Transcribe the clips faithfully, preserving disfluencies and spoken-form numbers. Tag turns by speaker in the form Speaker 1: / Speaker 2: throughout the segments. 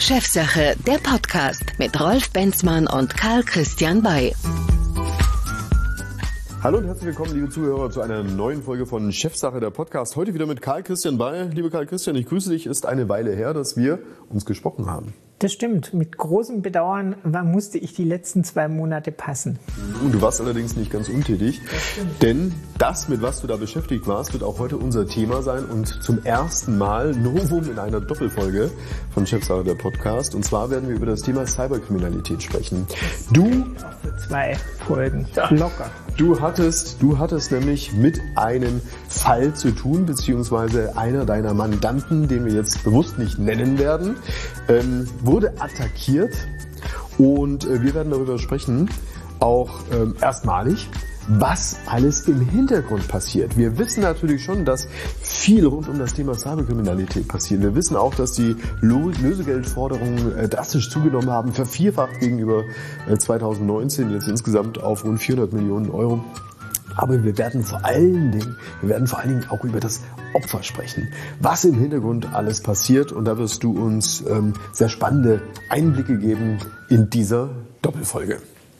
Speaker 1: Chefsache, der Podcast mit Rolf Benzmann und Karl Christian Bay.
Speaker 2: Hallo und herzlich willkommen, liebe Zuhörer, zu einer neuen Folge von Chefsache, der Podcast. Heute wieder mit Karl Christian Bay. Liebe Karl Christian, ich grüße dich. Ist eine Weile her, dass wir uns gesprochen haben.
Speaker 3: Das stimmt. Mit großem Bedauern musste ich die letzten zwei Monate passen.
Speaker 2: Und du warst allerdings nicht ganz untätig, das denn das, mit was du da beschäftigt warst, wird auch heute unser Thema sein und zum ersten Mal Novum in einer Doppelfolge von Chefsache, der Podcast. Und zwar werden wir über das Thema Cyberkriminalität sprechen. Du
Speaker 3: auch für zwei Folgen locker.
Speaker 2: Du hattest, du hattest nämlich mit einem Fall zu tun, beziehungsweise einer deiner Mandanten, den wir jetzt bewusst nicht nennen werden, ähm, wurde attackiert und äh, wir werden darüber sprechen, auch ähm, erstmalig, was alles im Hintergrund passiert. Wir wissen natürlich schon, dass viel rund um das Thema Cyberkriminalität passiert. Wir wissen auch, dass die Lösegeldforderungen äh, drastisch zugenommen haben, vervierfacht gegenüber äh, zweitausendneunzehn, jetzt insgesamt auf rund vierhundert Millionen Euro. Aber wir werden vor allen Dingen, wir werden vor allen Dingen auch über das Opfer sprechen, was im Hintergrund alles passiert. Und da wirst du uns ähm, sehr spannende Einblicke geben in dieser Doppelfolge.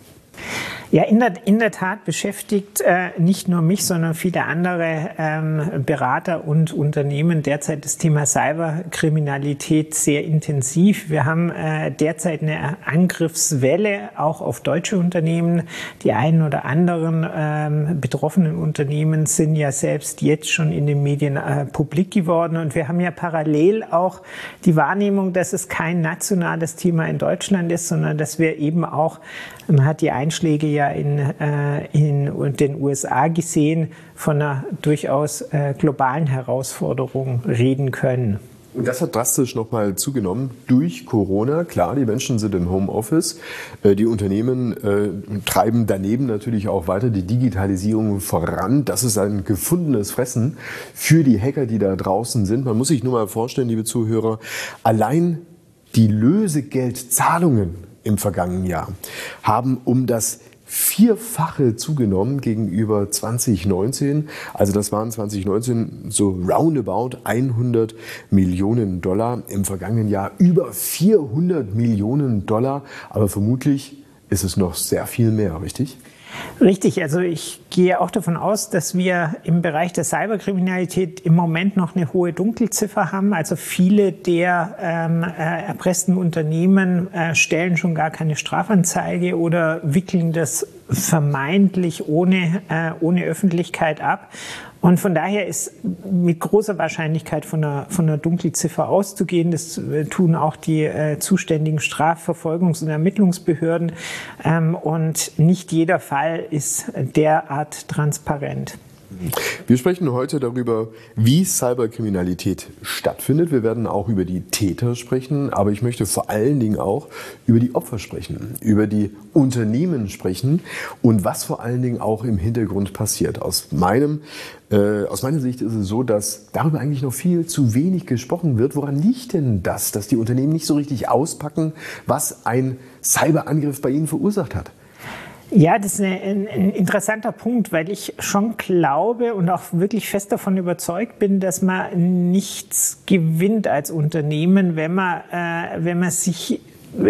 Speaker 3: Ja, in der, in der Tat beschäftigt äh, nicht nur mich, sondern viele andere ähm, Berater und Unternehmen derzeit das Thema Cyberkriminalität sehr intensiv. Wir haben äh, derzeit eine Angriffswelle auch auf deutsche Unternehmen. Die einen oder anderen ähm, betroffenen Unternehmen sind ja selbst jetzt schon in den Medien äh, publik geworden. Und wir haben ja parallel auch die Wahrnehmung, dass es kein nationales Thema in Deutschland ist, sondern dass wir eben auch, man hat die Einschläge ja in, äh, in den U S A gesehen, von einer durchaus äh, globalen Herausforderung reden können.
Speaker 2: Und das hat drastisch nochmal zugenommen durch Corona. Klar, die Menschen sind im Homeoffice. Äh, die Unternehmen äh, treiben daneben natürlich auch weiter die Digitalisierung voran. Das ist ein gefundenes Fressen für die Hacker, die da draußen sind. Man muss sich nur mal vorstellen, liebe Zuhörer, allein die Lösegeldzahlungen im vergangenen Jahr haben um das Vierfache zugenommen gegenüber zwanzig neunzehn. Also das waren zwanzig neunzehn so roundabout hundert Millionen Dollar. Im vergangenen Jahr über vierhundert Millionen Dollar. Aber vermutlich ist es noch sehr viel mehr, richtig?
Speaker 3: Richtig, also ich gehe auch davon aus, dass wir im Bereich der Cyberkriminalität im Moment noch eine hohe Dunkelziffer haben. Also viele der ähm, äh, erpressten Unternehmen äh, stellen schon gar keine Strafanzeige oder wickeln das vermeintlich ohne, äh, ohne Öffentlichkeit ab. Und von daher ist mit großer Wahrscheinlichkeit von einer, von einer Dunkelziffer auszugehen. Das tun auch die äh, zuständigen Strafverfolgungs- und Ermittlungsbehörden. Ähm, und nicht jeder Fall ist derart transparent.
Speaker 2: Wir sprechen heute darüber, wie Cyberkriminalität stattfindet. Wir werden auch über die Täter sprechen, aber ich möchte vor allen Dingen auch über die Opfer sprechen, über die Unternehmen sprechen und was vor allen Dingen auch im Hintergrund passiert. Aus meinem, äh, aus meiner Sicht ist es so, dass darüber eigentlich noch viel zu wenig gesprochen wird. Woran liegt denn das, dass die Unternehmen nicht so richtig auspacken, was ein Cyberangriff bei ihnen verursacht hat?
Speaker 3: Ja, das ist ein, ein interessanter Punkt, weil ich schon glaube und auch wirklich fest davon überzeugt bin, dass man nichts gewinnt als Unternehmen, wenn man, äh, wenn man sich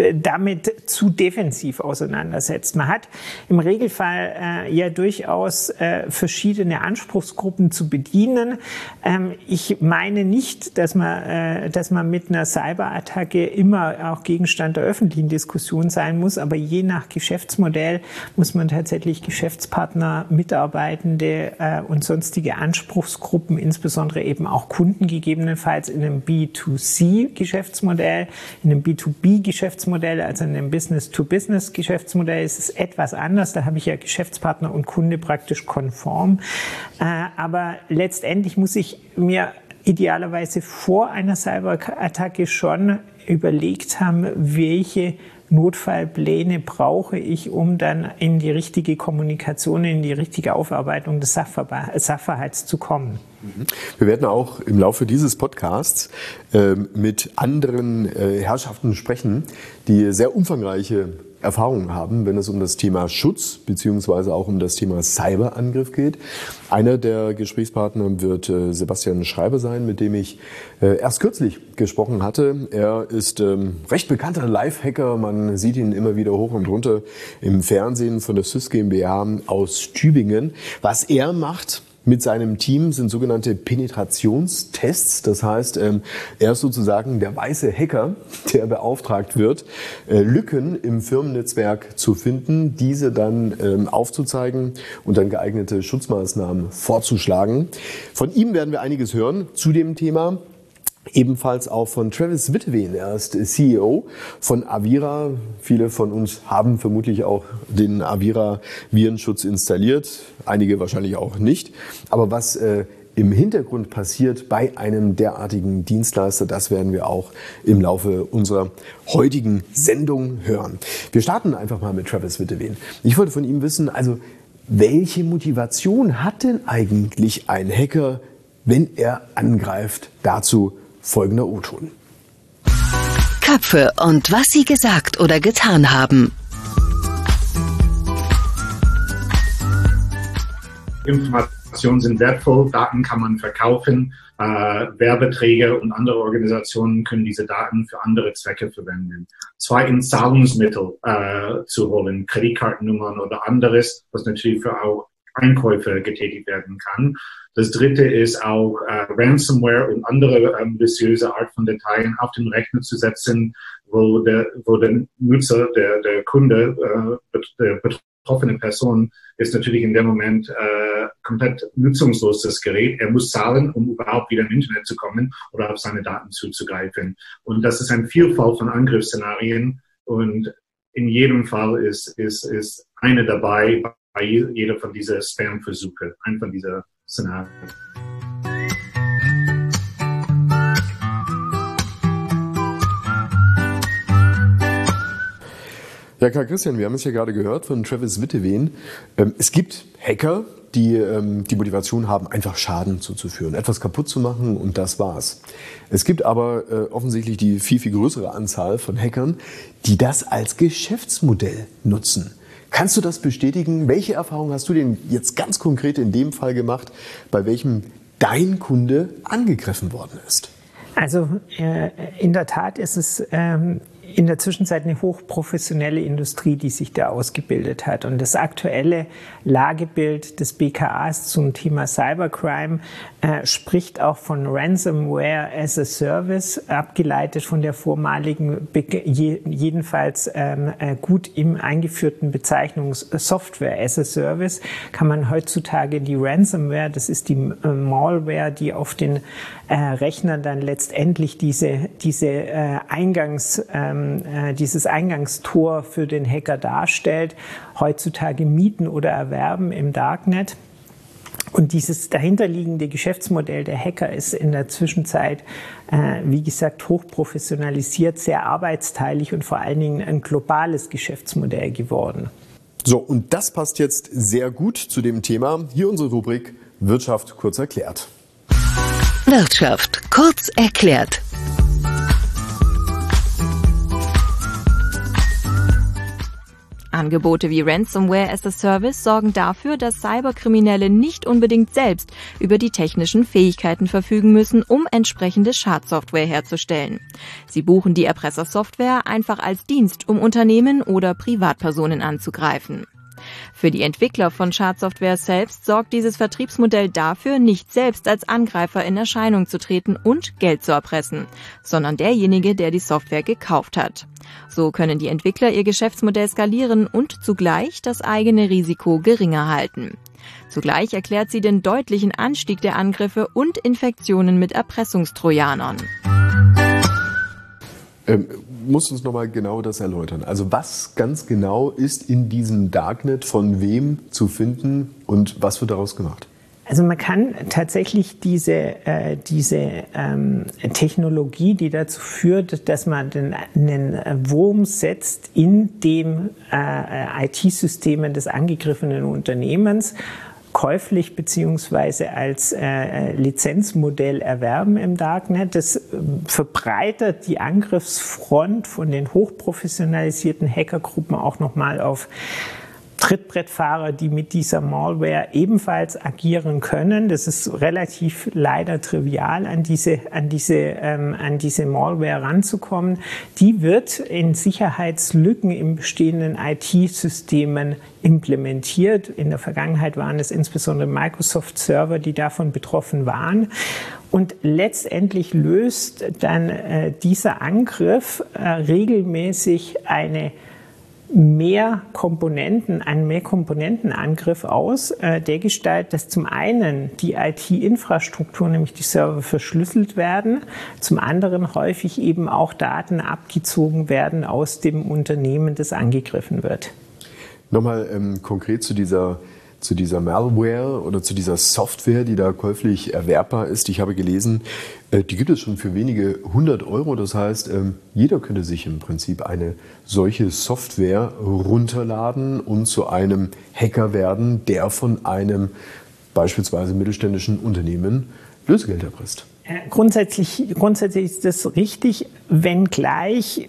Speaker 3: damit zu defensiv auseinandersetzt. Man hat im Regelfall äh, ja durchaus äh, verschiedene Anspruchsgruppen zu bedienen. Ähm, ich meine nicht, dass man, äh, dass man mit einer Cyberattacke immer auch Gegenstand der öffentlichen Diskussion sein muss, aber je nach Geschäftsmodell muss man tatsächlich Geschäftspartner, Mitarbeitende äh, und sonstige Anspruchsgruppen, insbesondere eben auch Kunden gegebenenfalls in einem B zwei C-Geschäftsmodell, in einem B zwei B-Geschäftsmodell, also in einem Business-to-Business-Geschäftsmodell ist es etwas anders. Da habe ich ja Geschäftspartner und Kunde praktisch konform. Aber letztendlich muss ich mir idealerweise vor einer Cyberattacke schon überlegt haben, welche Notfallpläne brauche ich, um dann in die richtige Kommunikation, in die richtige Aufarbeitung des Sachverhalts zu kommen.
Speaker 2: Wir werden auch im Laufe dieses Podcasts äh, mit anderen äh, Herrschaften sprechen, die sehr umfangreiche Erfahrung haben, wenn es um das Thema Schutz beziehungsweise auch um das Thema Cyberangriff geht. Einer der Gesprächspartner wird äh, Sebastian Schreiber sein, mit dem ich äh, erst kürzlich gesprochen hatte. Er ist ähm, recht bekannter Live-Hacker. Man sieht ihn immer wieder hoch und runter im Fernsehen von der Sys GmbH aus Tübingen. Was er macht mit seinem Team sind sogenannte Penetrationstests. Das heißt, er ist sozusagen der weiße Hacker, der beauftragt wird, Lücken im Firmennetzwerk zu finden, diese dann aufzuzeigen und dann geeignete Schutzmaßnahmen vorzuschlagen. Von ihm werden wir einiges hören zu dem Thema. Ebenfalls auch von Travis Witteveen. Er ist C E O von Avira. Viele von uns haben vermutlich auch den Avira-Virenschutz installiert. Einige wahrscheinlich auch nicht. Aber was äh, im Hintergrund passiert bei einem derartigen Dienstleister, das werden wir auch im Laufe unserer heutigen Sendung hören. Wir starten einfach mal mit Travis Witteveen. Ich wollte von ihm wissen, also welche Motivation hat denn eigentlich ein Hacker, wenn er angreift? Dazu folgender O-Ton.
Speaker 1: Köpfe und was sie gesagt oder getan haben.
Speaker 4: Informationen sind wertvoll, Daten kann man verkaufen, äh, Werbeträger und andere Organisationen können diese Daten für andere Zwecke verwenden. Zweitens, Zahlungsmittel äh, zu holen, Kreditkartennummern oder anderes, was natürlich für auch Einkäufe getätigt werden kann. Das dritte ist auch äh, Ransomware und andere äh, maliciöse Art von Dateien auf den Rechner zu setzen, wo der, wo der Nutzer, der, der Kunde, äh, der betroffene Person ist natürlich in dem Moment äh, komplett nutzungslos, das Gerät. Er muss zahlen, um überhaupt wieder im Internet zu kommen oder auf seine Daten zuzugreifen. Und das ist ein Vielfalt von Angriffsszenarien und in jedem Fall ist, ist, ist eine dabei, bei jeder von diesen Spam-Versuche, ein von dieser Szenarien.
Speaker 2: Ja, Karl Christian, wir haben es ja gerade gehört von Travis Witteveen. Es gibt Hacker, die die Motivation haben, einfach Schaden zuzuführen, etwas kaputt zu machen und das war's. Es gibt aber offensichtlich die viel, viel größere Anzahl von Hackern, die das als Geschäftsmodell nutzen. Kannst du das bestätigen? Welche Erfahrung hast du denn jetzt ganz konkret in dem Fall gemacht, bei welchem dein Kunde angegriffen worden ist?
Speaker 3: Also äh, in der Tat ist es ähm, in der Zwischenzeit eine hochprofessionelle Industrie, die sich da ausgebildet hat. Und das aktuelle Lagebild des B K As zum Thema Cybercrime äh, spricht auch von Ransomware as a Service, abgeleitet von der vormaligen, je, jedenfalls ähm, äh, gut im eingeführten Bezeichnung Software as a Service, kann man heutzutage die Ransomware, das ist die äh, Malware, die auf den äh, Rechnern dann letztendlich diese, diese äh, Eingangs ähm, dieses Eingangstor für den Hacker darstellt, heutzutage mieten oder erwerben im Darknet. Und dieses dahinterliegende Geschäftsmodell der Hacker ist in der Zwischenzeit, äh, wie gesagt, hochprofessionalisiert, sehr arbeitsteilig und vor allen Dingen ein globales Geschäftsmodell geworden.
Speaker 2: So, und das passt jetzt sehr gut zu dem Thema. Hier unsere Rubrik Wirtschaft kurz erklärt.
Speaker 1: Wirtschaft kurz erklärt.
Speaker 5: Angebote wie Ransomware as a Service sorgen dafür, dass Cyberkriminelle nicht unbedingt selbst über die technischen Fähigkeiten verfügen müssen, um entsprechende Schadsoftware herzustellen. Sie buchen die Erpressersoftware einfach als Dienst, um Unternehmen oder Privatpersonen anzugreifen. Für die Entwickler von Schadsoftware selbst sorgt dieses Vertriebsmodell dafür, nicht selbst als Angreifer in Erscheinung zu treten und Geld zu erpressen, sondern derjenige, der die Software gekauft hat. So können die Entwickler ihr Geschäftsmodell skalieren und zugleich das eigene Risiko geringer halten. Zugleich erklärt sie den deutlichen Anstieg der Angriffe und Infektionen mit Erpressungstrojanern.
Speaker 2: Ähm, musst du uns nochmal genau das erläutern. Also was ganz genau ist in diesem Darknet von wem zu finden und was wird daraus gemacht?
Speaker 3: Also man kann tatsächlich diese, äh, diese ähm, Technologie, die dazu führt, dass man den, einen Wurm setzt in dem äh, I T-Systemen des angegriffenen Unternehmens, käuflich bzw. als äh, Lizenzmodell erwerben im Darknet. Das äh, verbreitert die Angriffsfront von den hochprofessionalisierten Hackergruppen auch nochmal auf Trittbrettfahrer, die mit dieser Malware ebenfalls agieren können. Das ist relativ leider trivial, an diese, an diese, ähm, an diese Malware ranzukommen. Die wird in Sicherheitslücken in bestehenden I T-Systemen implementiert. In der Vergangenheit waren es insbesondere Microsoft-Server, die davon betroffen waren. Und letztendlich löst dann äh, dieser Angriff äh, regelmäßig eine mehr Komponenten, einen Mehrkomponentenangriff aus, äh, der Gestalt, dass zum einen die I T-Infrastruktur, nämlich die Server, verschlüsselt werden, zum anderen häufig eben auch Daten abgezogen werden aus dem Unternehmen, das angegriffen wird.
Speaker 2: Nochmal ähm, konkret zu dieser zu dieser Malware oder zu dieser Software, die da käuflich erwerbbar ist. Ich habe gelesen, äh, die gibt es schon für wenige hundert Euro. Das heißt, ähm, jeder könnte sich im Prinzip eine solche Software runterladen und zu einem Hacker werden, der von einem beispielsweise mittelständischen Unternehmen Lösegeld erpresst.
Speaker 3: Äh, grundsätzlich, grundsätzlich ist das richtig, wenngleich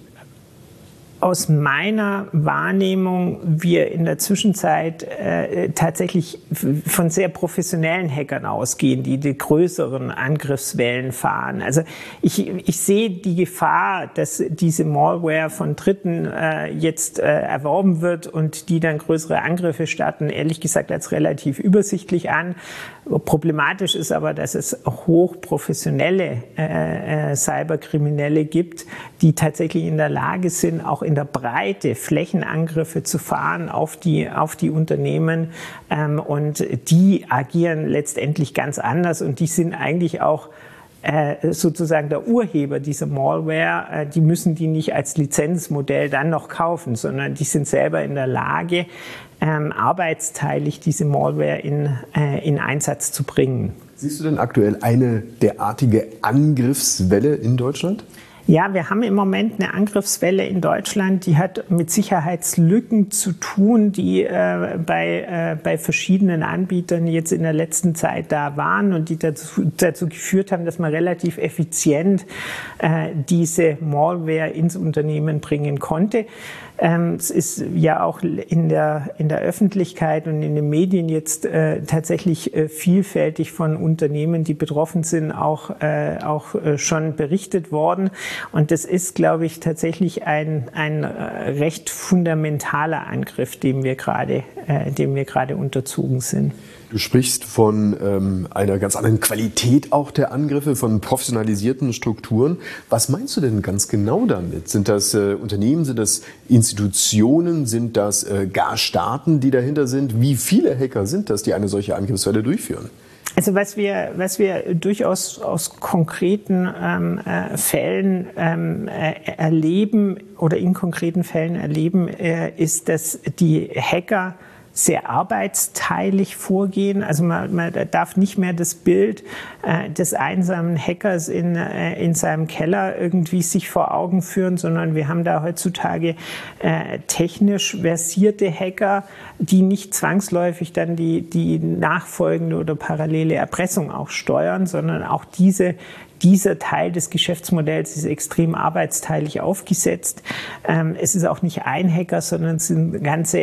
Speaker 3: aus meiner Wahrnehmung wir in der Zwischenzeit äh, tatsächlich von sehr professionellen Hackern ausgehen, die die größeren Angriffswellen fahren. Also ich, ich sehe die Gefahr, dass diese Malware von Dritten äh, jetzt äh, erworben wird und die dann größere Angriffe starten, ehrlich gesagt als relativ übersichtlich an. Problematisch ist aber, dass es hochprofessionelle äh, äh, Cyberkriminelle gibt, die tatsächlich in der Lage sind, auch in der Breite Flächenangriffe zu fahren auf die, auf die Unternehmen. Ähm, und die agieren letztendlich ganz anders und die sind eigentlich auch äh, sozusagen der Urheber dieser Malware. Äh, die müssen die nicht als Lizenzmodell dann noch kaufen, sondern die sind selber in der Lage, ähm, arbeitsteilig diese Malware in, äh, in Einsatz zu bringen.
Speaker 2: Siehst du denn aktuell eine derartige Angriffswelle in Deutschland?
Speaker 3: Ja, wir haben im Moment eine Angriffswelle in Deutschland, die hat mit Sicherheitslücken zu tun, die äh, bei, äh, bei verschiedenen Anbietern jetzt in der letzten Zeit da waren und die dazu, dazu geführt haben, dass man relativ effizient äh, diese Malware ins Unternehmen bringen konnte. Ähm, es ist ja auch in der, in der Öffentlichkeit und in den Medien jetzt äh, tatsächlich äh, vielfältig von Unternehmen, die betroffen sind, auch, äh, auch äh, schon berichtet worden. Und das ist, glaube ich, tatsächlich ein, ein äh, recht fundamentaler Angriff, dem wir gerade, äh, dem wir gerade unterzogen sind.
Speaker 2: Du sprichst von ähm, einer ganz anderen Qualität auch der Angriffe, von professionalisierten Strukturen. Was meinst du denn ganz genau damit? Sind das äh, Unternehmen, sind das Institutionen, sind das äh, gar Staaten, die dahinter sind? Wie viele Hacker sind das, die eine solche Angriffswelle durchführen?
Speaker 3: Also was wir, was wir durchaus aus konkreten ähm, äh, Fällen ähm, äh, erleben oder in konkreten Fällen erleben, äh, ist, dass die Hacker sehr arbeitsteilig vorgehen. Also man, man darf nicht mehr das Bild äh, des einsamen Hackers in, äh, in seinem Keller irgendwie sich vor Augen führen, sondern wir haben da heutzutage äh, technisch versierte Hacker, die nicht zwangsläufig dann die, die nachfolgende oder parallele Erpressung auch steuern, sondern auch diese Dieser Teil des Geschäftsmodells ist extrem arbeitsteilig aufgesetzt. Ähm, es ist auch nicht ein Hacker, sondern es sind ganze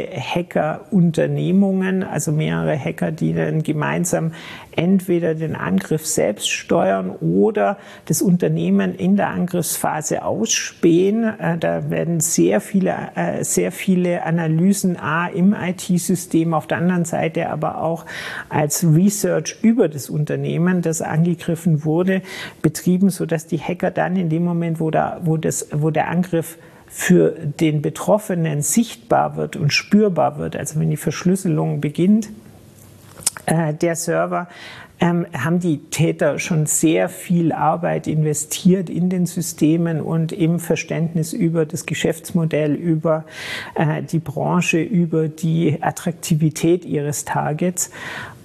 Speaker 3: Hackerunternehmungen, also mehrere Hacker, die dann gemeinsam entweder den Angriff selbst steuern oder das Unternehmen in der Angriffsphase ausspähen. Äh, da werden sehr viele, äh, sehr viele Analysen A im I T-System, auf der anderen Seite aber auch als Research über das Unternehmen, das angegriffen wurde, betrieben, sodass die Hacker dann in dem Moment, wo, da, wo, das, wo der Angriff für den Betroffenen sichtbar wird und spürbar wird, also wenn die Verschlüsselung beginnt, äh, der Server, ähm, haben die Täter schon sehr viel Arbeit investiert in den Systemen und im Verständnis über das Geschäftsmodell, über äh, die Branche, über die Attraktivität ihres Targets.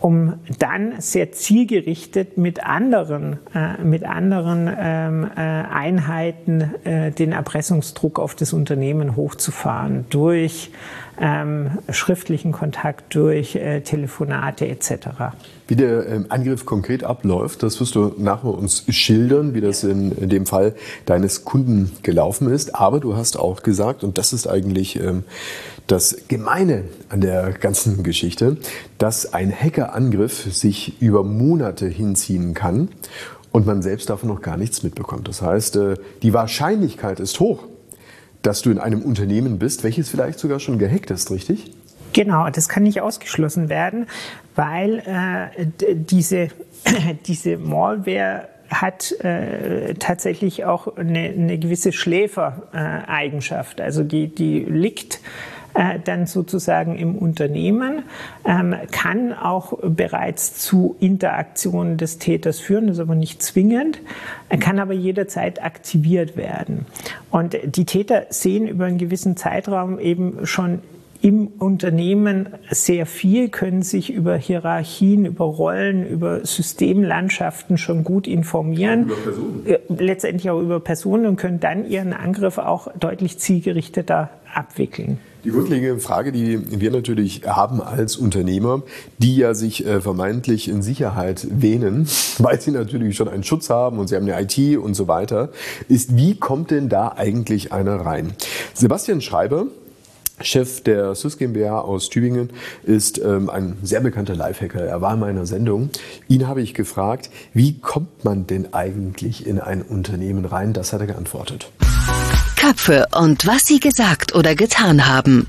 Speaker 3: um dann sehr zielgerichtet mit anderen, äh, mit anderen ähm, äh, Einheiten äh, den Erpressungsdruck auf das Unternehmen hochzufahren durch ähm, schriftlichen Kontakt, durch äh, Telefonate et cetera.
Speaker 2: Wie der ähm, Angriff konkret abläuft, das wirst du nachher uns schildern, wie das in, in dem Fall deines Kunden gelaufen ist. Aber du hast auch gesagt, und das ist eigentlich ähm, das Gemeine an der ganzen Geschichte, dass ein Hackerangriff sich über Monate hinziehen kann und man selbst davon noch gar nichts mitbekommt. Das heißt, äh, die Wahrscheinlichkeit ist hoch, dass du in einem Unternehmen bist, welches vielleicht sogar schon gehackt ist, richtig?
Speaker 3: Genau, das kann nicht ausgeschlossen werden, weil äh, diese, diese Malware hat äh, tatsächlich auch eine, eine gewisse Schläfereigenschaft. Also die, die liegt äh, dann sozusagen im Unternehmen, ähm, kann auch bereits zu Interaktionen des Täters führen, das ist aber nicht zwingend, kann aber jederzeit aktiviert werden. Und die Täter sehen über einen gewissen Zeitraum eben schon im Unternehmen sehr viel, können sich über Hierarchien, über Rollen, über Systemlandschaften schon gut informieren. Über Personen. Letztendlich auch über Personen und können dann ihren Angriff auch deutlich zielgerichteter abwickeln.
Speaker 2: Die grundlegende Frage, die wir natürlich haben als Unternehmer, die ja sich äh, vermeintlich in Sicherheit wähnen, weil sie natürlich schon einen Schutz haben und sie haben eine I T und so weiter, ist, wie kommt denn da eigentlich einer rein? Sebastian Schreiber, Chef der Sys GmbH aus Tübingen, ist ähm, ein sehr bekannter Lifehacker. Er war in meiner Sendung. Ihn habe ich gefragt, wie kommt man denn eigentlich in ein Unternehmen rein? Das hat er geantwortet.
Speaker 1: Köpfe und was sie gesagt oder getan haben.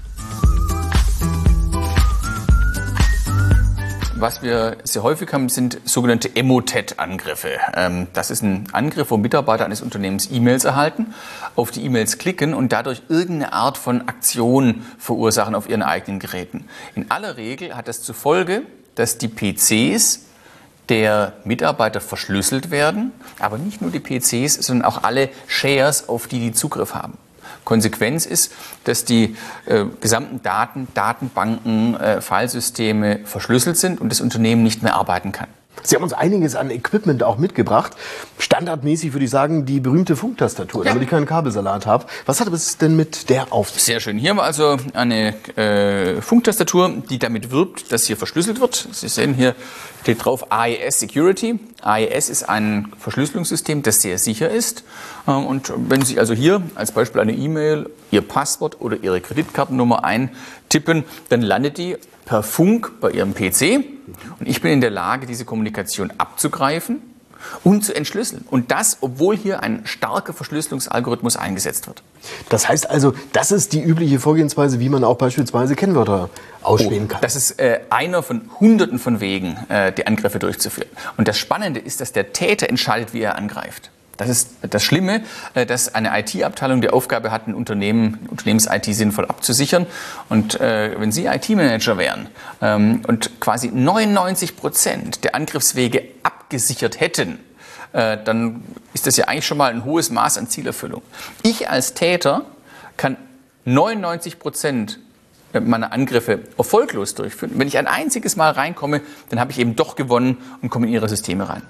Speaker 6: Was wir sehr häufig haben, sind sogenannte Emotet-Angriffe. Das ist ein Angriff, wo Mitarbeiter eines Unternehmens E-Mails erhalten, auf die E-Mails klicken und dadurch irgendeine Art von Aktion verursachen auf ihren eigenen Geräten. In aller Regel hat das zur Folge, dass die P Cs der Mitarbeiter verschlüsselt werden, aber nicht nur die P Cs, sondern auch alle Shares, auf die die Zugriff haben. Konsequenz ist, dass die äh, gesamten Daten, Datenbanken, äh, Filesysteme verschlüsselt sind und das Unternehmen nicht mehr arbeiten kann.
Speaker 2: Sie haben uns einiges an Equipment auch mitgebracht. Standardmäßig würde ich sagen, die berühmte Funktastatur, ja, damit ich keinen Kabelsalat habe. Was hat es denn mit der auf sich?
Speaker 6: Sehr schön. Hier haben wir also eine äh, Funktastatur, die damit wirbt, dass hier verschlüsselt wird. Sie sehen, hier steht drauf A E S Security. A E S ist ein Verschlüsselungssystem, das sehr sicher ist. Und wenn Sie also hier als Beispiel eine E-Mail, Ihr Passwort oder Ihre Kreditkartennummer eintippen, dann landet die per Funk bei Ihrem P C und ich bin in der Lage, diese Kommunikation abzugreifen und zu entschlüsseln. Und das, obwohl hier ein starker Verschlüsselungsalgorithmus eingesetzt wird.
Speaker 2: Das heißt also, das ist die übliche Vorgehensweise, wie man auch beispielsweise Kennwörter ausspähen kann.
Speaker 6: Oh, das ist äh, einer von Hunderten von Wegen, äh, die Angriffe durchzuführen. Und das Spannende ist, dass der Täter entscheidet, wie er angreift. Das ist das Schlimme, dass eine I T-Abteilung die Aufgabe hat, ein Unternehmen, Unternehmens-I T sinnvoll abzusichern. Und äh, wenn Sie I T-Manager wären ähm, und quasi neunundneunzig Prozent der Angriffswege abgesichert hätten, äh, dann ist das ja eigentlich schon mal ein hohes Maß an Zielerfüllung. Ich als Täter kann neunundneunzig Prozent meiner Angriffe erfolglos durchführen. Wenn ich ein einziges Mal reinkomme, dann habe ich eben doch gewonnen und komme in Ihre Systeme rein.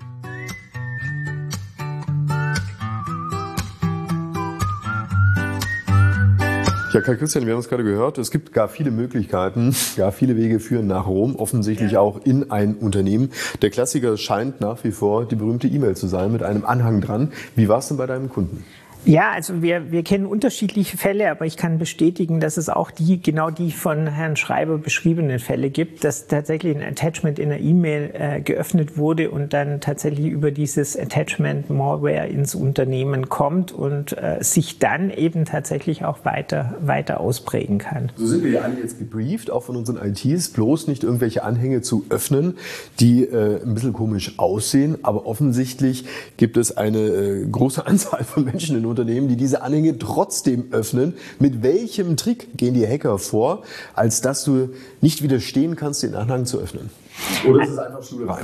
Speaker 2: Ja, Karl Christian, wir haben es gerade gehört, es gibt gar viele Möglichkeiten, gar viele Wege führen nach Rom, offensichtlich ja auch in ein Unternehmen. Der Klassiker scheint nach wie vor die berühmte E-Mail zu sein mit einem Anhang dran. Wie war es denn bei deinem Kunden?
Speaker 3: Ja, also wir, wir kennen unterschiedliche Fälle, aber ich kann bestätigen, dass es auch die, genau die von Herrn Schreiber beschriebenen Fälle gibt, dass tatsächlich ein Attachment in einer E-Mail äh, geöffnet wurde und dann tatsächlich über dieses Attachment Malware ins Unternehmen kommt und äh, sich dann eben tatsächlich auch weiter, weiter ausprägen kann.
Speaker 2: So sind wir ja alle jetzt gebrieft, auch von unseren I Ts, bloß nicht irgendwelche Anhänge zu öffnen, die äh, ein bisschen komisch aussehen, aber offensichtlich gibt es eine äh, große Anzahl von Menschen in Unternehmen, die diese Anhänge trotzdem öffnen. Mit welchem Trick gehen die Hacker vor, als dass du nicht widerstehen kannst, den Anhang zu öffnen? Oder ist es einfach Schulrein?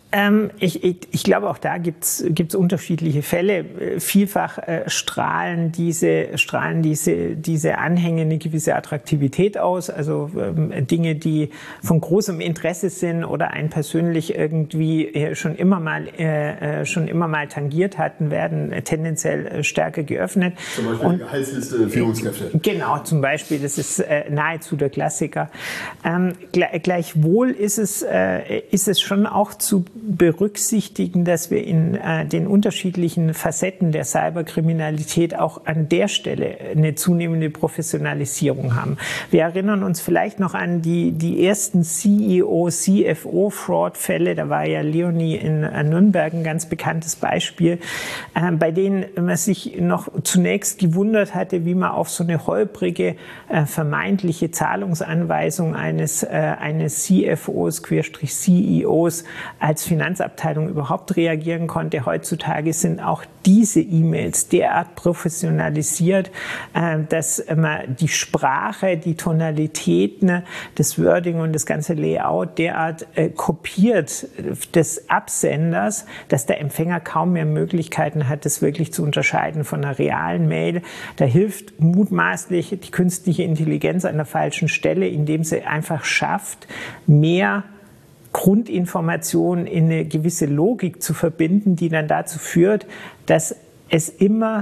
Speaker 3: Ähm, ich, ich, ich glaube, auch da gibt es unterschiedliche Fälle. Vielfach äh, strahlen, diese, strahlen diese, diese Anhänge eine gewisse Attraktivität aus. Also ähm, Dinge, die von großem Interesse sind oder einen persönlich irgendwie äh, schon immer mal äh, schon immer mal tangiert hatten, werden äh, tendenziell äh, stärker geöffnet.
Speaker 2: Zum Beispiel Und, die Gehaltsliste Führungskräfte.
Speaker 3: Genau, zum Beispiel. Das ist äh, nahezu der Klassiker. Ähm, gleich, gleichwohl ist es, äh, ist es schon auch zu berücksichtigen, dass wir in äh, den unterschiedlichen Facetten der Cyberkriminalität auch an der Stelle eine zunehmende Professionalisierung haben. Wir erinnern uns vielleicht noch an die, die ersten C E O, C F O-Fraud-Fälle. Da war ja Leonie in äh, Nürnberg ein ganz bekanntes Beispiel, äh, bei denen man sich noch zunächst gewundert hatte, wie man auf so eine holprige, äh, vermeintliche Zahlungsanweisung eines, äh, eines C F Os, Querstrich C E Os als Finanzabteilung überhaupt reagieren konnte. Heutzutage sind auch diese E-Mails derart professionalisiert, dass man die Sprache, die Tonalitäten, das Wording und das ganze Layout derart kopiert des Absenders, dass der Empfänger kaum mehr Möglichkeiten hat, das wirklich zu unterscheiden von einer realen Mail. Da hilft mutmaßlich die künstliche Intelligenz an der falschen Stelle, indem sie einfach schafft, mehr Grundinformationen in eine gewisse Logik zu verbinden, die dann dazu führt, dass es immer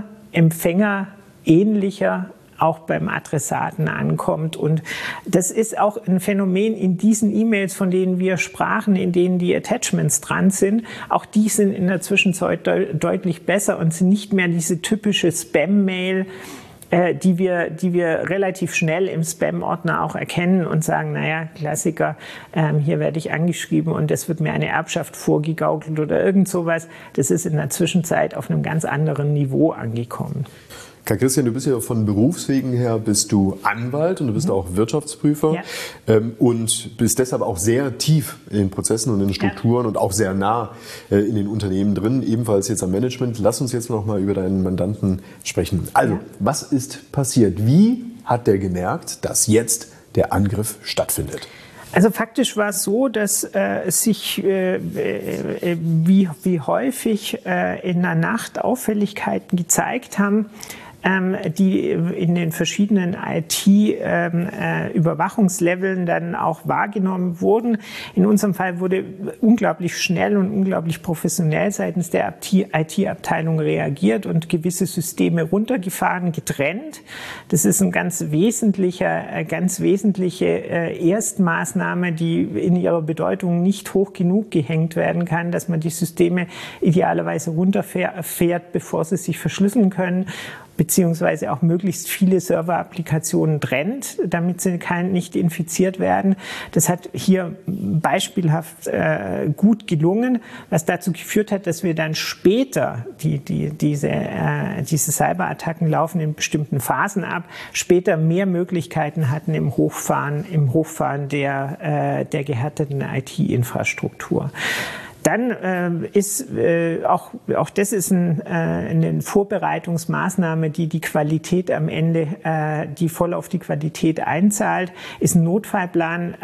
Speaker 3: empfängerähnlicher auch beim Adressaten ankommt. Und das ist auch ein Phänomen in diesen E-Mails, von denen wir sprachen, in denen die Attachments dran sind. Auch die sind in der Zwischenzeit de- deutlich besser und sind nicht mehr diese typische Spam-Mail, die wir, die wir relativ schnell im Spam-Ordner auch erkennen und sagen, naja, Klassiker, ähm, hier werde ich angeschrieben und es wird mir eine Erbschaft vorgegaukelt oder irgend sowas. Das ist in der Zwischenzeit auf einem ganz anderen Niveau angekommen.
Speaker 2: Karl Christian, du bist ja von Berufswegen her bist du Anwalt und du bist mhm. auch Wirtschaftsprüfer ja. ähm, und bist deshalb auch sehr tief in den Prozessen und in den Strukturen ja. und auch sehr nah äh, in den Unternehmen drin, ebenfalls jetzt am Management. Lass uns jetzt noch mal über deinen Mandanten sprechen. Also, ja. was ist passiert? Wie hat der gemerkt, dass jetzt der Angriff stattfindet?
Speaker 3: Also faktisch war es so, dass äh, sich äh, äh, wie, wie häufig äh, in der Nacht Auffälligkeiten gezeigt haben, die in den verschiedenen I T-Überwachungsleveln dann auch wahrgenommen wurden. In unserem Fall wurde unglaublich schnell und unglaublich professionell seitens der I T-Abteilung reagiert und gewisse Systeme runtergefahren, getrennt. Das ist eine ganz wesentliche, ganz wesentliche Erstmaßnahme, die in ihrer Bedeutung nicht hoch genug gehängt werden kann, dass man die Systeme idealerweise runterfährt, bevor sie sich verschlüsseln können, beziehungsweise auch möglichst viele Server-Applikationen trennt, damit sie kein, nicht infiziert werden. Das hat hier beispielhaft äh, gut gelungen, was dazu geführt hat, dass wir dann später, die, die, diese, äh, diese Cyberattacken laufen in bestimmten Phasen ab, später mehr Möglichkeiten hatten im Hochfahren, im Hochfahren der, äh, der gehärteten I T-Infrastruktur. Dann äh, ist äh, auch, auch das ist ein, äh, eine Vorbereitungsmaßnahme, die die Qualität am Ende, äh, die voll auf die Qualität einzahlt, ist ein Notfallplan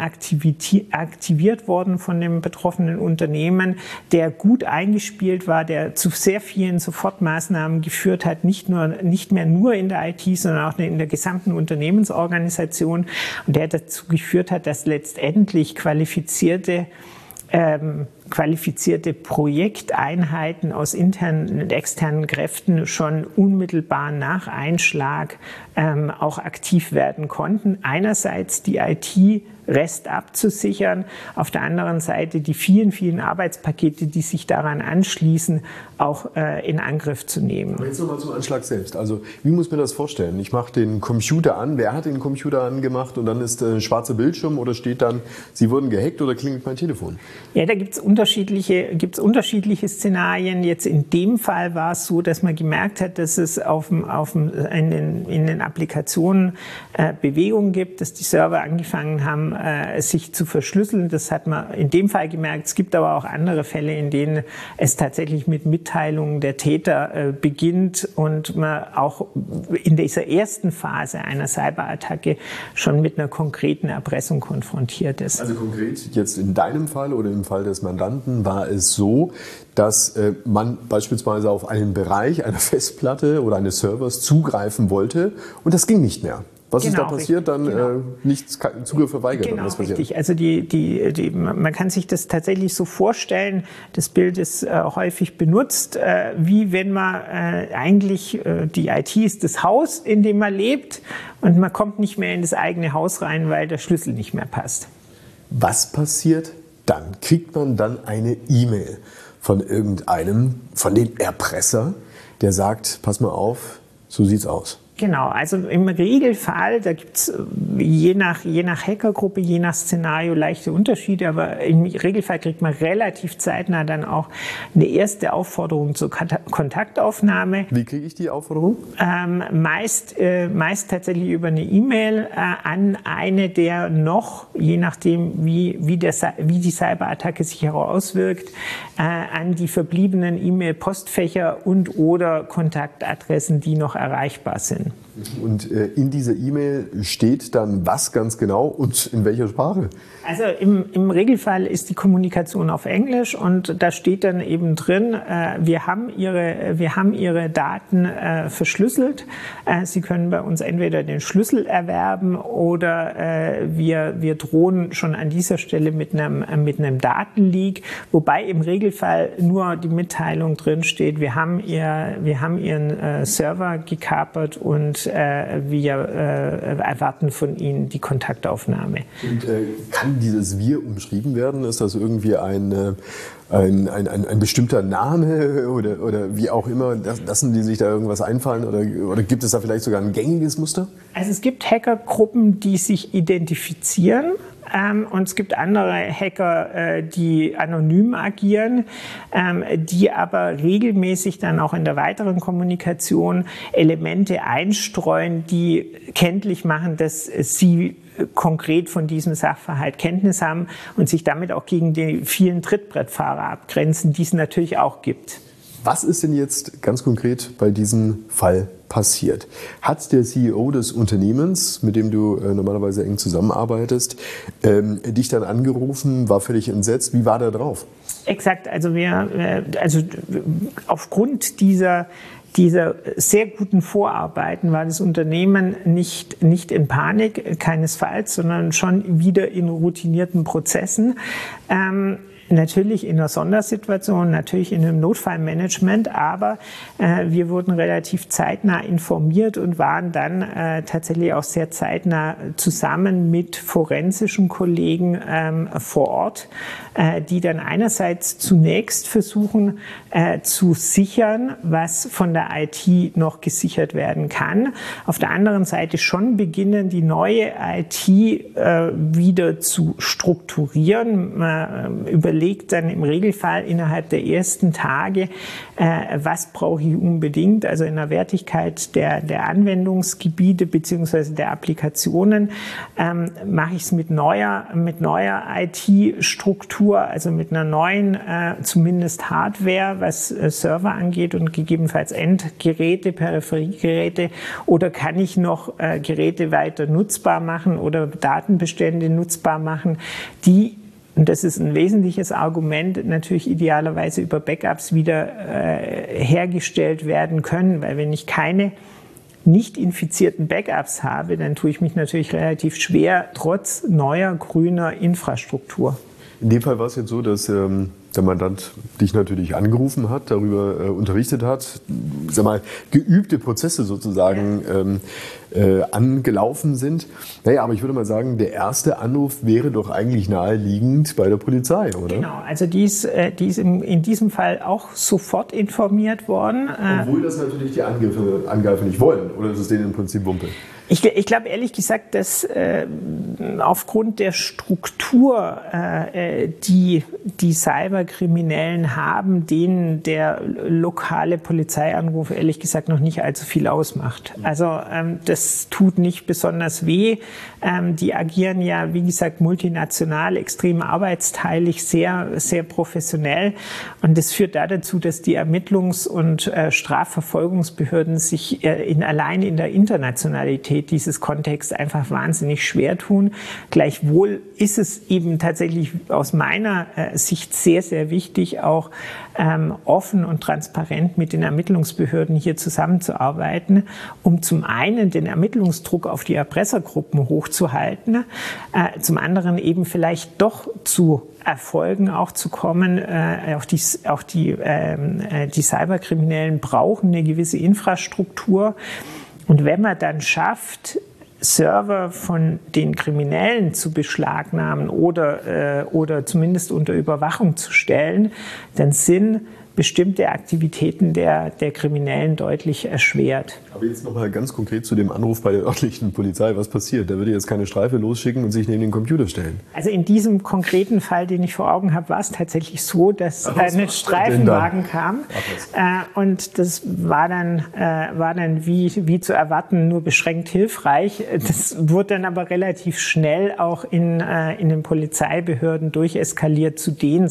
Speaker 3: aktiviert worden von dem betroffenen Unternehmen, der gut eingespielt war, der zu sehr vielen Sofortmaßnahmen geführt hat, nicht nur, nicht mehr nur in der I T, sondern auch in der gesamten Unternehmensorganisation, und der dazu geführt hat, dass letztendlich qualifizierte ähm, qualifizierte Projekteinheiten aus internen und externen Kräften schon unmittelbar nach Einschlag ähm, auch aktiv werden konnten. Einerseits die I T Rest abzusichern, auf der anderen Seite die vielen, vielen Arbeitspakete, die sich daran anschließen, auch äh, in Angriff zu nehmen.
Speaker 2: Aber jetzt nochmal zum Anschlag selbst. Also wie muss man das vorstellen? Ich mache den Computer an, wer hat den Computer angemacht und dann ist ein äh, schwarzer Bildschirm oder steht dann, Sie wurden gehackt oder klingelt mein Telefon?
Speaker 3: Ja, da gibt es unterschiedliche, gibt's unterschiedliche Szenarien. Jetzt in dem Fall war es so, dass man gemerkt hat, dass es auf dem, auf dem, in, den, in den Applikationen äh, Bewegungen gibt, dass die Server angefangen haben, haben, äh, sich zu verschlüsseln. Das hat man in dem Fall gemerkt. Es gibt aber auch andere Fälle, in denen es tatsächlich mit Mitteilungen der Täter äh, beginnt und man auch in dieser ersten Phase einer Cyberattacke schon mit einer konkreten Erpressung konfrontiert ist.
Speaker 2: Also konkret jetzt in deinem Fall oder im Fall des Mandanten war es so, dass äh, man beispielsweise auf einen Bereich einer Festplatte oder eines Servers zugreifen wollte und das ging nicht mehr. Was genau, ist da passiert? Richtig, dann genau. äh, nichts, Zugriff verweigert.
Speaker 3: Genau,
Speaker 2: was
Speaker 3: richtig. Also die, die, die, man kann sich das tatsächlich so vorstellen, das Bild ist äh, häufig benutzt, äh, wie wenn man äh, eigentlich, äh, die I T ist das Haus, in dem man lebt und man kommt nicht mehr in das eigene Haus rein, weil der Schlüssel nicht mehr passt.
Speaker 2: Was passiert dann? Kriegt man dann eine E-Mail von irgendeinem, von dem Erpresser, der sagt, pass mal auf, so sieht's aus?
Speaker 3: Genau, also im Regelfall, da gibt es je nach, je nach Hackergruppe, je nach Szenario leichte Unterschiede, aber im Regelfall kriegt man relativ zeitnah dann auch eine erste Aufforderung zur Kontaktaufnahme.
Speaker 2: Wie kriege ich die Aufforderung?
Speaker 3: Ähm, meist, äh, meist tatsächlich über eine E-Mail äh, an eine der noch, je nachdem wie, wie, der, wie die Cyberattacke sich auswirkt, äh, an die verbliebenen E-Mail-Postfächer und oder Kontaktadressen, die noch erreichbar sind.
Speaker 2: Und äh, in dieser E-Mail steht dann was ganz genau und in welcher Sprache?
Speaker 3: Also im, im Regelfall ist die Kommunikation auf Englisch und da steht dann eben drin, äh, wir haben Ihre, wir haben Ihre Daten äh, verschlüsselt. Äh, Sie können bei uns entweder den Schlüssel erwerben oder äh, wir, wir drohen schon an dieser Stelle mit einem, äh, mit einem Datenleak, wobei im Regelfall nur die Mitteilung drin steht, wir haben, ihr, wir haben Ihren äh, Server gekapert und äh, wir äh, erwarten von Ihnen die Kontaktaufnahme.
Speaker 2: Und äh, kann dieses Wir umschrieben werden? Ist das irgendwie ein, äh, ein, ein, ein, ein bestimmter Name oder, oder wie auch immer? Lassen die sich da irgendwas einfallen oder, oder gibt es da vielleicht sogar ein gängiges Muster?
Speaker 3: Also es gibt Hackergruppen, die sich identifizieren. Ähm, und es gibt andere Hacker, äh, die anonym agieren, ähm, die aber regelmäßig dann auch in der weiteren Kommunikation Elemente einstreuen, die kenntlich machen, dass sie konkret von diesem Sachverhalt Kenntnis haben und sich damit auch gegen die vielen Trittbrettfahrer abgrenzen, die es natürlich auch gibt.
Speaker 2: Was ist denn jetzt ganz konkret bei diesem Fall passiert? Hat der C E O des Unternehmens, mit dem du äh, normalerweise eng zusammenarbeitest, ähm, dich dann angerufen, war völlig entsetzt? Wie war der drauf?
Speaker 3: Exakt, also wir, äh, also aufgrund dieser Dieser sehr guten Vorarbeiten war das Unternehmen nicht, nicht in Panik, keinesfalls, sondern schon wieder in routinierten Prozessen. Ähm, Natürlich in einer Sondersituation, natürlich in einem Notfallmanagement, aber äh, wir wurden relativ zeitnah informiert und waren dann äh, tatsächlich auch sehr zeitnah zusammen mit forensischen Kollegen ähm, vor Ort, äh, die dann einerseits zunächst versuchen äh, zu sichern, was von der I T noch gesichert werden kann. Auf der anderen Seite schon beginnen, die neue I T äh, wieder zu strukturieren. Man äh, überlegt dann im Regelfall innerhalb der ersten Tage, äh, was brauche ich unbedingt, also in der Wertigkeit der, der Anwendungsgebiete bzw. der Applikationen, ähm, mache ich es mit neuer, mit neuer I T-Struktur, also mit einer neuen, äh, zumindest Hardware, was äh, Server angeht und gegebenenfalls Endgeräte, Peripheriegeräte, oder kann ich noch äh, Geräte weiter nutzbar machen oder Datenbestände nutzbar machen, die, und das ist ein wesentliches Argument, natürlich idealerweise über Backups wieder äh, hergestellt werden können, weil wenn ich keine nicht infizierten Backups habe, dann tue ich mich natürlich relativ schwer, trotz neuer grüner Infrastruktur.
Speaker 2: In dem Fall war es jetzt so, dass ähm, der Mandant dich natürlich angerufen hat, darüber äh, unterrichtet hat, sag mal, geübte Prozesse sozusagen ähm, äh, angelaufen sind. Naja, aber ich würde mal sagen, der erste Anruf wäre doch eigentlich naheliegend bei der Polizei, oder?
Speaker 3: Genau, also die ist, äh, die ist im, in diesem Fall auch sofort informiert worden.
Speaker 2: Obwohl das natürlich die Angreifer, Angreifer nicht wollen, oder ist es denen im Prinzip Wumpe?
Speaker 3: Ich, ich glaube ehrlich gesagt, dass äh, aufgrund der Struktur, äh, die die Cyberkriminellen haben, denen der lokale Polizeianruf ehrlich gesagt noch nicht allzu viel ausmacht. Also ähm, das das tut nicht besonders weh. Ähm, die agieren ja, wie gesagt, multinational, extrem arbeitsteilig, sehr, sehr professionell. Und das führt da dazu, dass die Ermittlungs- und äh, Strafverfolgungsbehörden sich äh, in, allein in der Internationalität dieses Kontexts einfach wahnsinnig schwer tun. Gleichwohl ist es eben tatsächlich aus meiner äh, Sicht sehr, sehr wichtig, auch ähm, offen und transparent mit den Ermittlungsbehörden hier zusammenzuarbeiten, um zum einen den Ermittlungsdruck auf die Erpressergruppen hochzuhalten, äh, zum anderen eben vielleicht doch zu Erfolgen auch zu kommen. Äh, auch die, auch die, äh, die Cyberkriminellen brauchen eine gewisse Infrastruktur. Und wenn man dann schafft, Server von den Kriminellen zu beschlagnahmen oder, äh, oder zumindest unter Überwachung zu stellen, dann sind bestimmte Aktivitäten der, der Kriminellen deutlich erschwert.
Speaker 2: Aber jetzt noch mal ganz konkret zu dem Anruf bei der örtlichen Polizei. Was passiert? Da würde jetzt keine Streife losschicken und sich neben den Computer stellen.
Speaker 3: Also in diesem konkreten Fall, den ich vor Augen habe, war es tatsächlich so, dass Ach, ein Streifenwagen kam. Äh, und das war dann, äh, war dann wie, wie zu erwarten, nur beschränkt hilfreich. Das wurde dann aber relativ schnell auch in, äh, in den Polizeibehörden durcheskaliert zu den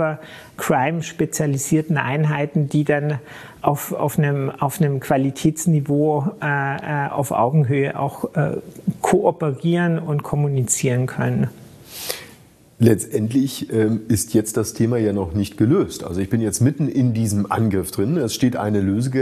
Speaker 3: Cybercrime-spezialisierten Einheiten, die dann auf, auf, einem, auf einem Qualitätsniveau äh, auf Augenhöhe auch äh, kooperieren und kommunizieren können.
Speaker 2: Letztendlich ähm, ist jetzt das Thema ja noch nicht gelöst. Also ich bin jetzt mitten in diesem Angriff drin. Es steht eine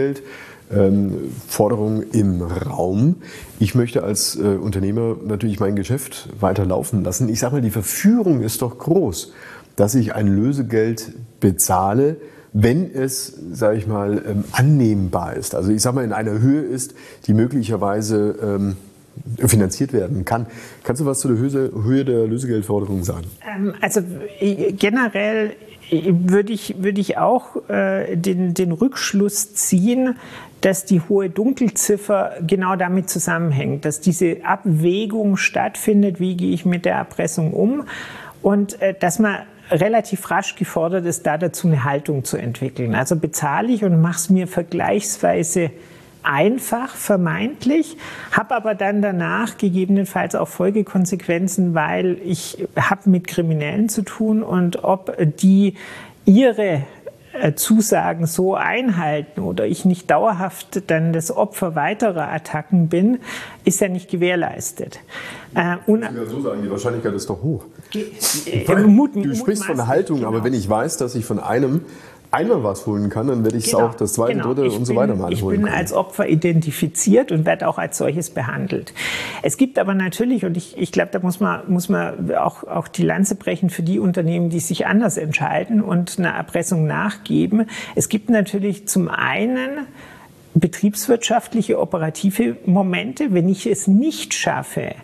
Speaker 2: Lösegeldforderung ähm, im Raum. Ich möchte als äh, Unternehmer natürlich mein Geschäft weiter laufen lassen. Ich sage mal, die Verführung ist doch groß, dass ich ein Lösegeld bezahle, wenn es, sage ich mal, ähm, annehmbar ist. Also ich sage mal, in einer Höhe ist, die möglicherweise ähm, finanziert werden kann. Kannst du was zu der Höhe, Höhe der Lösegeldforderung sagen?
Speaker 3: Ähm, also generell würde ich, würde ich auch äh, den, den Rückschluss ziehen, dass die hohe Dunkelziffer genau damit zusammenhängt, dass diese Abwägung stattfindet, wie gehe ich mit der Erpressung um, und äh, dass man relativ rasch gefordert ist, da dazu eine Haltung zu entwickeln. Also bezahle ich und mache es mir vergleichsweise einfach, vermeintlich, habe aber dann danach gegebenenfalls auch Folgekonsequenzen, weil ich habe mit Kriminellen zu tun, und ob die ihre Zusagen so einhalten oder ich nicht dauerhaft dann das Opfer weiterer Attacken bin, ist ja nicht gewährleistet.
Speaker 2: Äh, ich würde ja so sagen, die Wahrscheinlichkeit ist doch hoch.
Speaker 3: Äh, Mut,
Speaker 2: du sprichst von Haltung, genau. Aber wenn ich weiß, dass ich von einem einmal was holen kann, dann werde ich es genau, auch das zweite, genau. dritte ich und so weiter mal
Speaker 3: ich
Speaker 2: holen
Speaker 3: Ich bin
Speaker 2: können.
Speaker 3: als Opfer identifiziert und werde auch als solches behandelt. Es gibt aber natürlich, und ich, ich glaube, da muss man, muss man auch, auch die Lanze brechen für die Unternehmen, die sich anders entscheiden und einer Erpressung nachgeben. Es gibt natürlich zum einen betriebswirtschaftliche, operative Momente, wenn ich es nicht schaffe,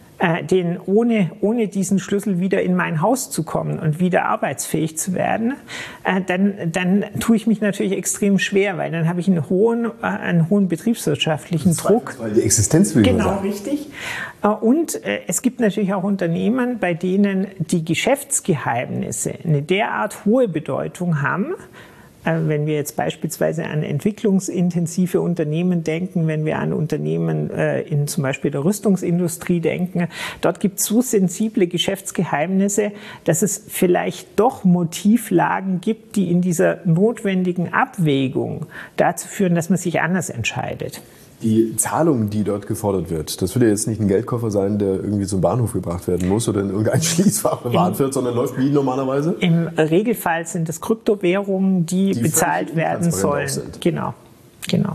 Speaker 3: den ohne, ohne diesen Schlüssel wieder in mein Haus zu kommen und wieder arbeitsfähig zu werden, dann, dann tue ich mich natürlich extrem schwer, weil dann habe ich einen hohen, einen hohen betriebswirtschaftlichen Druck.
Speaker 2: Weil die Existenz will
Speaker 3: Genau,
Speaker 2: sagen.
Speaker 3: richtig. Und es gibt natürlich auch Unternehmen, bei denen die Geschäftsgeheimnisse eine derart hohe Bedeutung haben. Wenn wir jetzt beispielsweise an entwicklungsintensive Unternehmen denken, wenn wir an Unternehmen in zum Beispiel der Rüstungsindustrie denken, dort gibt es so sensible Geschäftsgeheimnisse, dass es vielleicht doch Motivlagen gibt, die in dieser notwendigen Abwägung dazu führen, dass man sich anders entscheidet.
Speaker 2: Die Zahlung, die dort gefordert wird, das wird ja jetzt nicht ein Geldkoffer sein, der irgendwie zum Bahnhof gebracht werden muss oder in irgendein Schließfach bewahrt wird, sondern läuft wie normalerweise?
Speaker 3: Im Regelfall sind es Kryptowährungen, die, die bezahlt werden sollen. Genau, genau.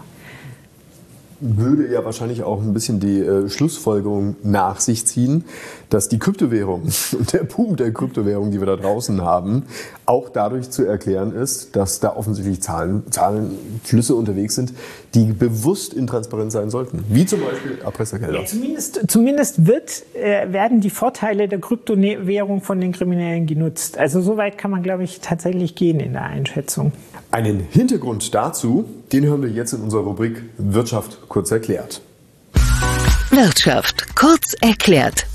Speaker 2: Würde ja wahrscheinlich auch ein bisschen die äh, Schlussfolgerung nach sich ziehen, dass die Kryptowährung und der Boom der Kryptowährung, die wir da draußen haben, auch dadurch zu erklären ist, dass da offensichtlich Zahlen, Zahlenflüsse unterwegs sind, die bewusst intransparent sein sollten, wie zum Beispiel Erpressergelder.
Speaker 3: Ja, zumindest, zumindest wird, äh, werden die Vorteile der Kryptowährung von den Kriminellen genutzt. Also so weit kann man, glaube ich, tatsächlich gehen in der Einschätzung.
Speaker 2: Einen Hintergrund dazu, den hören wir jetzt in unserer Rubrik Wirtschaft kurz erklärt.
Speaker 1: Wirtschaft kurz erklärt.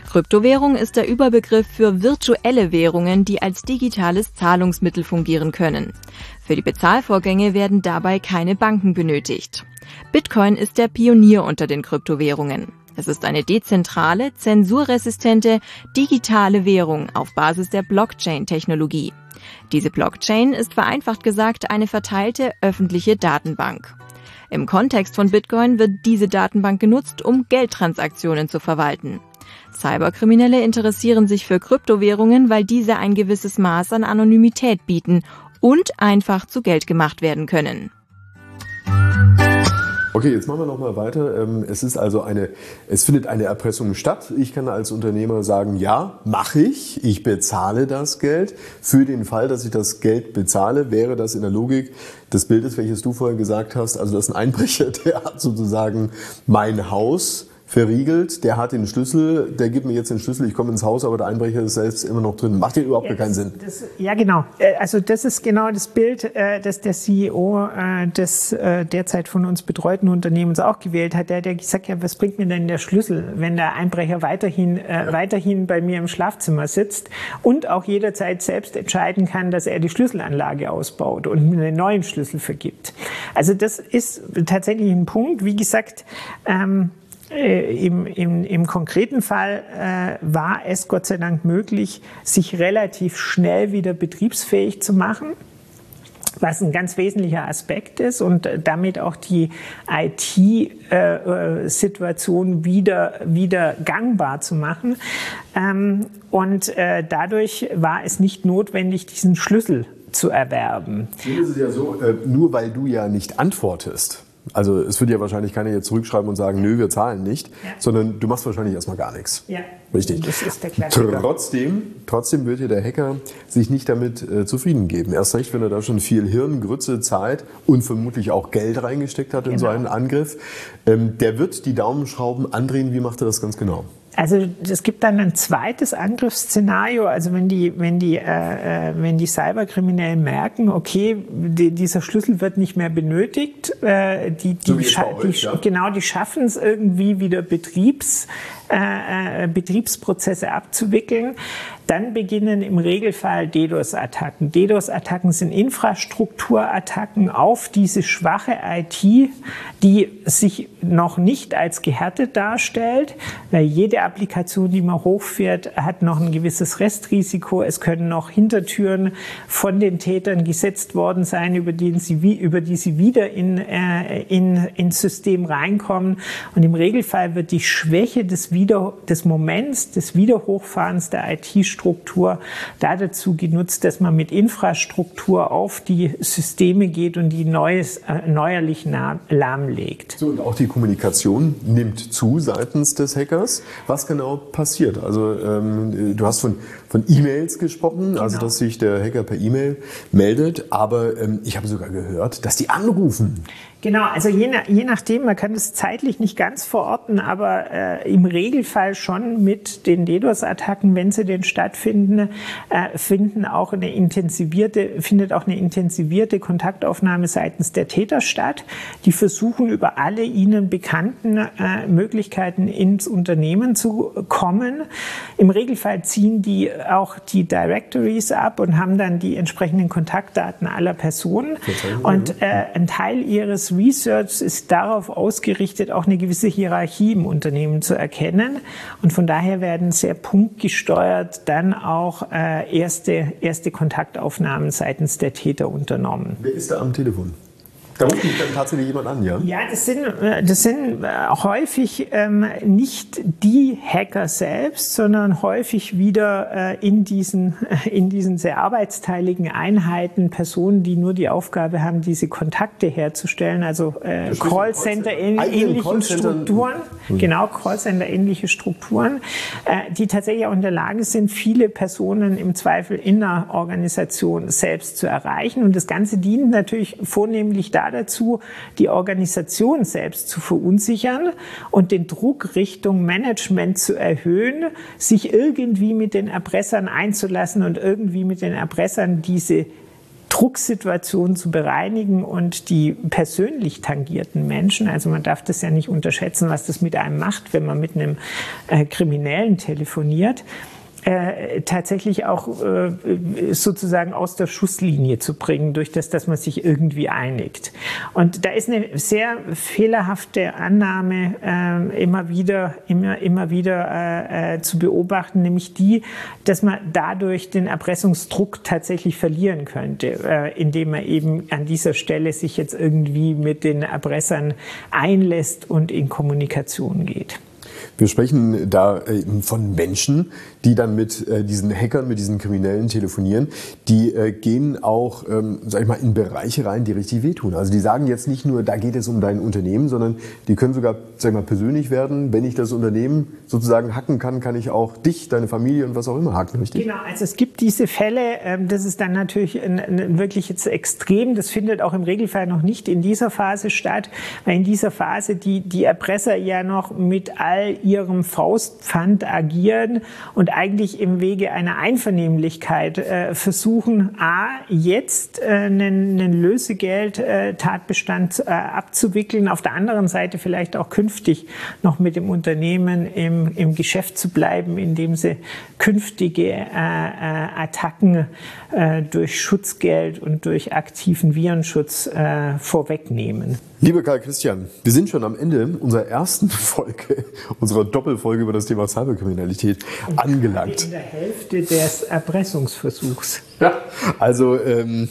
Speaker 5: Kryptowährung ist der Überbegriff für virtuelle Währungen, die als digitales Zahlungsmittel fungieren können. Für die Bezahlvorgänge werden dabei keine Banken benötigt. Bitcoin ist der Pionier unter den Kryptowährungen. Es ist eine dezentrale, zensurresistente, digitale Währung auf Basis der Blockchain-Technologie. Diese Blockchain ist vereinfacht gesagt eine verteilte öffentliche Datenbank. Im Kontext von Bitcoin wird diese Datenbank genutzt, um Geldtransaktionen zu verwalten. Cyberkriminelle interessieren sich für Kryptowährungen, weil diese ein gewisses Maß an Anonymität bieten und einfach zu Geld gemacht werden können.
Speaker 2: Okay, jetzt machen wir noch mal weiter. Es ist also eine, es findet eine Erpressung statt. Ich kann als Unternehmer sagen, ja, mache ich. Ich bezahle das Geld. Für den Fall, dass ich das Geld bezahle, wäre das in der Logik des Bildes, welches du vorher gesagt hast, also das ist ein Einbrecher, der hat sozusagen mein Haus verriegelt, der hat den Schlüssel, der gibt mir jetzt den Schlüssel, ich komme ins Haus, aber der Einbrecher ist selbst immer noch drin. Macht ja überhaupt ja, keinen
Speaker 3: das,
Speaker 2: Sinn.
Speaker 3: Das, ja, genau. Also das ist genau das Bild, das der C E O des derzeit von uns betreuten Unternehmens auch gewählt hat. Der hat ja gesagt, ja, was bringt mir denn der Schlüssel, wenn der Einbrecher weiterhin, ja. weiterhin bei mir im Schlafzimmer sitzt und auch jederzeit selbst entscheiden kann, dass er die Schlüsselanlage ausbaut und mir einen neuen Schlüssel vergibt. Also das ist tatsächlich ein Punkt. Wie gesagt, ähm, Im, im, im konkreten Fall äh, war es Gott sei Dank möglich, sich relativ schnell wieder betriebsfähig zu machen, was ein ganz wesentlicher Aspekt ist und damit auch die I T-Situation äh, wieder, wieder gangbar zu machen. Ähm, und äh, dadurch war es nicht notwendig, diesen Schlüssel zu erwerben.
Speaker 2: Nun ist es ja so, äh, nur weil du ja nicht antwortest, also es wird ja wahrscheinlich keiner jetzt zurückschreiben und sagen, nö, wir zahlen nicht, ja. sondern du machst wahrscheinlich erstmal gar nichts.
Speaker 3: Ja,
Speaker 2: richtig.
Speaker 3: Das ist der Klassiker.
Speaker 2: Trotzdem, trotzdem wird ja der Hacker sich nicht damit äh, zufrieden geben. Erst recht, wenn er da schon viel Hirn, Grütze, Zeit und vermutlich auch Geld reingesteckt hat in genau. so einen Angriff. Ähm, der wird die Daumenschrauben andrehen. Wie macht er das ganz genau?
Speaker 3: Also es gibt dann ein zweites Angriffsszenario, also wenn die, wenn die, äh, wenn die Cyberkriminellen merken, okay, die, dieser Schlüssel wird nicht mehr benötigt, äh, die, die, so scha- euch, die ja? genau, die schaffen es irgendwie wieder Betriebs, äh, Betriebsprozesse abzuwickeln, dann beginnen im Regelfall DDoS-Attacken. DDoS-Attacken sind Infrastrukturattacken auf diese schwache I T, die sich noch nicht als gehärtet darstellt, weil jede Applikation, die man hochfährt, hat noch ein gewisses Restrisiko. Es können noch Hintertüren von den Tätern gesetzt worden sein, über die sie, über die sie wieder in, äh, in, ins System reinkommen. Und im Regelfall wird die Schwäche des, Wieder, des Moments, des Wiederhochfahrens der I T-Struktur da dazu genutzt, dass man mit Infrastruktur auf die Systeme geht und die neues, äh, neuerlich lahmlegt.
Speaker 2: So, und auch die Kommunikation nimmt zu seitens des Hackers. Was genau passiert? Also ähm, du hast von, von E-Mails gesprochen, genau. also dass sich der Hacker per E-Mail meldet, aber ähm, ich habe sogar gehört, dass die anrufen.
Speaker 3: Genau, also je, nach, je nachdem, man kann das zeitlich nicht ganz verorten, aber äh, im Regelfall schon mit den DDoS-Attacken, wenn sie denn stattfinden, äh, finden auch eine intensivierte, findet auch eine intensivierte Kontaktaufnahme seitens der Täter statt. Die versuchen über alle ihnen bekannten äh, Möglichkeiten ins Unternehmen zu kommen. Im Regelfall ziehen die auch die Directories ab und haben dann die entsprechenden Kontaktdaten aller Personen. Und äh, ein Teil ihres Research ist darauf ausgerichtet, auch eine gewisse Hierarchie im Unternehmen zu erkennen. Und von daher werden sehr punktgesteuert dann auch äh, erste, erste Kontaktaufnahmen seitens der Täter unternommen.
Speaker 2: Wer ist da am Telefon? Da ruft mich dann tatsächlich jemand an, ja?
Speaker 3: Ja, das sind, das sind häufig ähm, nicht die Hacker selbst, sondern häufig wieder äh, in diesen, in diesen sehr arbeitsteiligen Einheiten Personen, die nur die Aufgabe haben, diese Kontakte herzustellen, also äh, Callcenter-ähnlichen Strukturen, mhm. genau, Callcenter-ähnliche Strukturen, äh, die tatsächlich auch in der Lage sind, viele Personen im Zweifel in der Organisation selbst zu erreichen. Und das Ganze dient natürlich vornehmlich dazu, dazu, die Organisation selbst zu verunsichern und den Druck Richtung Management zu erhöhen, sich irgendwie mit den Erpressern einzulassen und irgendwie mit den Erpressern diese Drucksituation zu bereinigen und die persönlich tangierten Menschen, also man darf das ja nicht unterschätzen, was das mit einem macht, wenn man mit einem äh, Kriminellen telefoniert, Äh, tatsächlich auch äh, sozusagen aus der Schusslinie zu bringen, durch das, dass man sich irgendwie einigt. Und da ist eine sehr fehlerhafte Annahme äh, immer wieder, immer, immer wieder äh, äh, zu beobachten, nämlich die, dass man dadurch den Erpressungsdruck tatsächlich verlieren könnte, äh, indem man eben an dieser Stelle sich jetzt irgendwie mit den Erpressern einlässt und in Kommunikation geht.
Speaker 2: Wir sprechen da eben von Menschen, die dann mit äh, diesen Hackern, mit diesen Kriminellen telefonieren. Die äh, gehen auch, ähm, sag ich mal, in Bereiche rein, die richtig wehtun. Also die sagen jetzt nicht nur, da geht es um dein Unternehmen, sondern die können sogar, sag ich mal, persönlich werden. Wenn ich das Unternehmen sozusagen hacken kann, kann ich auch dich, deine Familie und was auch immer hacken, richtig?
Speaker 3: Genau, also es gibt diese Fälle, ähm, das ist dann natürlich ein, ein wirklich jetzt extrem. Das findet auch im Regelfall noch nicht in dieser Phase statt, weil in dieser Phase die, die Erpresser ja noch mit all ihrem Faustpfand agieren und eigentlich im Wege einer Einvernehmlichkeit äh, versuchen, a, jetzt äh, einen, einen Lösegeld-Tatbestand äh, abzuwickeln, auf der anderen Seite vielleicht auch künftig noch mit dem Unternehmen im, im Geschäft zu bleiben, indem sie künftige äh, äh, Attacken äh, durch Schutzgeld und durch aktiven Virenschutz äh, vorwegnehmen.
Speaker 2: Lieber Karl Christian, wir sind schon am Ende unserer ersten Folge, unserer Doppelfolge über das Thema Cyberkriminalität angelangt.
Speaker 3: In der Hälfte des Erpressungsversuchs.
Speaker 2: Ja, also ähm,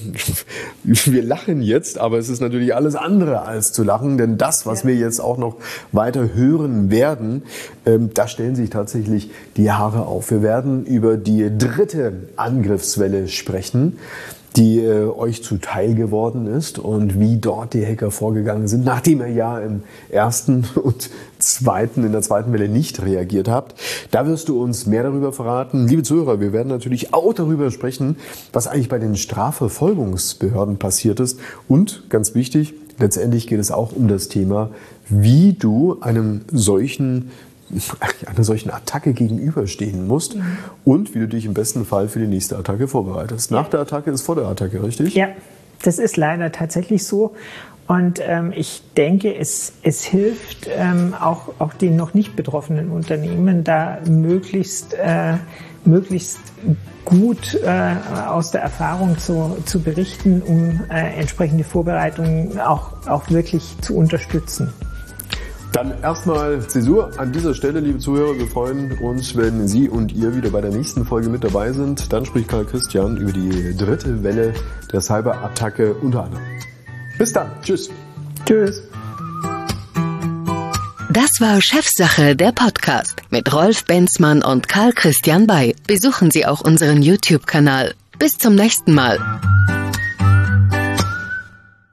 Speaker 2: wir lachen jetzt, aber es ist natürlich alles andere als zu lachen, denn das, was wir jetzt auch noch weiter hören werden, ähm, da stellen sich tatsächlich die Haare auf. Wir werden über die dritte Angriffswelle sprechen, die äh, euch zuteil geworden ist und wie dort die Hacker vorgegangen sind, nachdem ihr ja im ersten und zweiten, in der zweiten Welle nicht reagiert habt. Da wirst du uns mehr darüber verraten. Liebe Zuhörer, wir werden natürlich auch darüber sprechen, was eigentlich bei den Strafverfolgungsbehörden passiert ist. Und, ganz wichtig, letztendlich geht es auch um das Thema, wie du einem solchen einer solchen Attacke gegenüberstehen musst mhm. und wie du dich im besten Fall für die nächste Attacke vorbereitest. Nach der Attacke ist vor der Attacke, richtig?
Speaker 3: Ja, das ist leider tatsächlich so. Und ähm, ich denke, es, es hilft ähm, auch, auch den noch nicht betroffenen Unternehmen, da möglichst, äh, möglichst gut äh, aus der Erfahrung zu, zu berichten, um äh, entsprechende Vorbereitungen auch, auch wirklich zu unterstützen.
Speaker 2: Dann erstmal Zäsur an dieser Stelle, liebe Zuhörer. Wir freuen uns, wenn Sie und ihr wieder bei der nächsten Folge mit dabei sind. Dann spricht Karl Christian über die dritte Welle der Cyberattacke unter anderem. Bis dann. Tschüss.
Speaker 3: Tschüss.
Speaker 1: Das war Chefsache, der Podcast mit Rolf Benzmann und Karl Christian Bay. Besuchen Sie auch unseren YouTube-Kanal. Bis zum nächsten Mal.